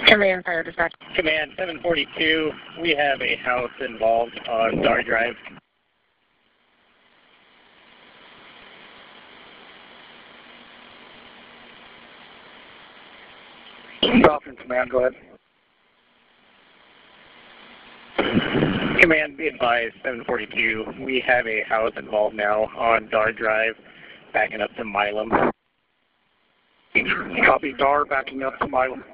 Command Fire Dispatch. Command 742, we have a house involved on Dar Drive. Dolphin Command, go ahead. Command, be advised, 742, we have a house involved now on Dar Drive, backing up to Milam. Copy, Dar, backing up to Milam.